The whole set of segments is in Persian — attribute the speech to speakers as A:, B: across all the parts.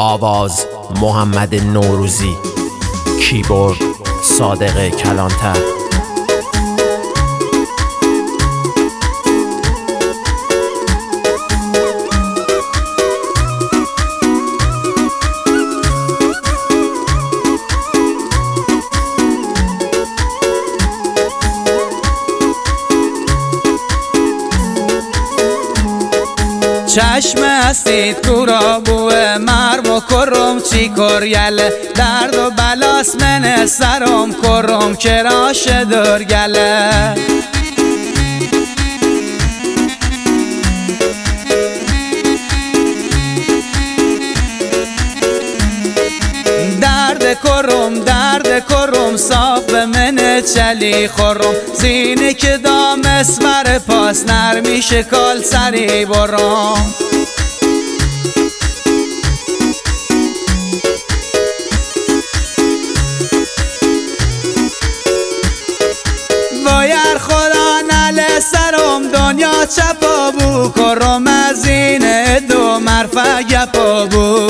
A: آواز محمد نوروزی، کیبورد صادق کلانتر.
B: چشم هستید کورا بوه مرم و کرم چی کریله درد و بلاس من سرم کرم کراش درگله درد کرم صاف به من چلی خورم زینه که دام اسور پاس نرمی شکال سری برم بایر خدا نل سرم دنیا چپا بو کرم از اینه دو مرفع گپا بو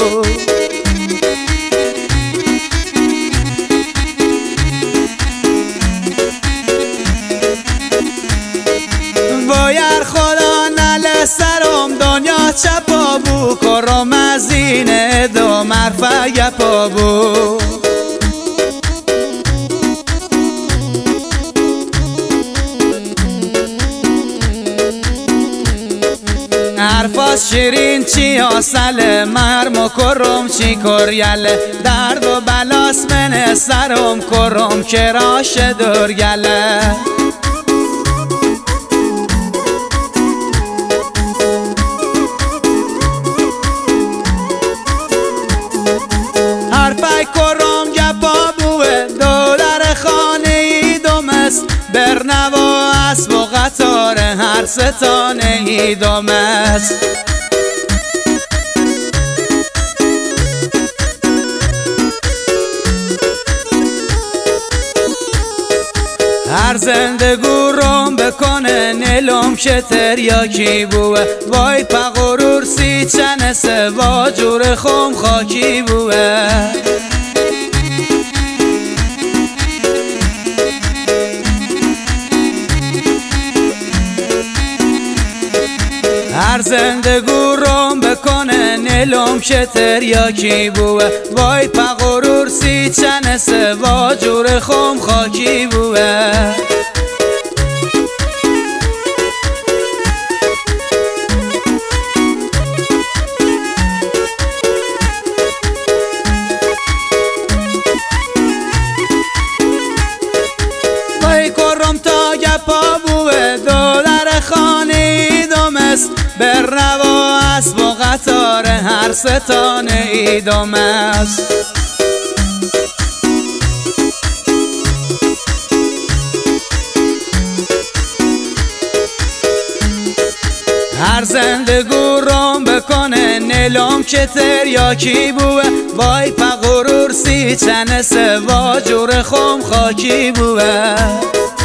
B: بایر خدا نل سرم دنیا چپا بو کرم از اینه دو مرفع گپا بو حرفاس شیرین چی آسله مرم و کرم چی کریله درد و بلاس من سرم کرم کراش درگله حرفای کرم گپا بوه دو در خانه ای دومست برنوا اسب و قطار هر ستانه ای دومست هر زندگو روم بکنه نلوم که تریاکی بوه وای پا غرور سی چنسه وا جور خوم خاکی بوه هر زندگو روم بکنه نلوم که تریاکی بوه وای پا غرور سی چنسه وا جور خوم خاکی بوه وای کرم تا گپا بوه دو در خانه ای دومست برنوا اسب و قطار هر ستانه ای دومست هر زندگو روم بکنه نلوم که تریاکی بوه وای پا غرور سی چنسه وا جور خوم خاکی بوه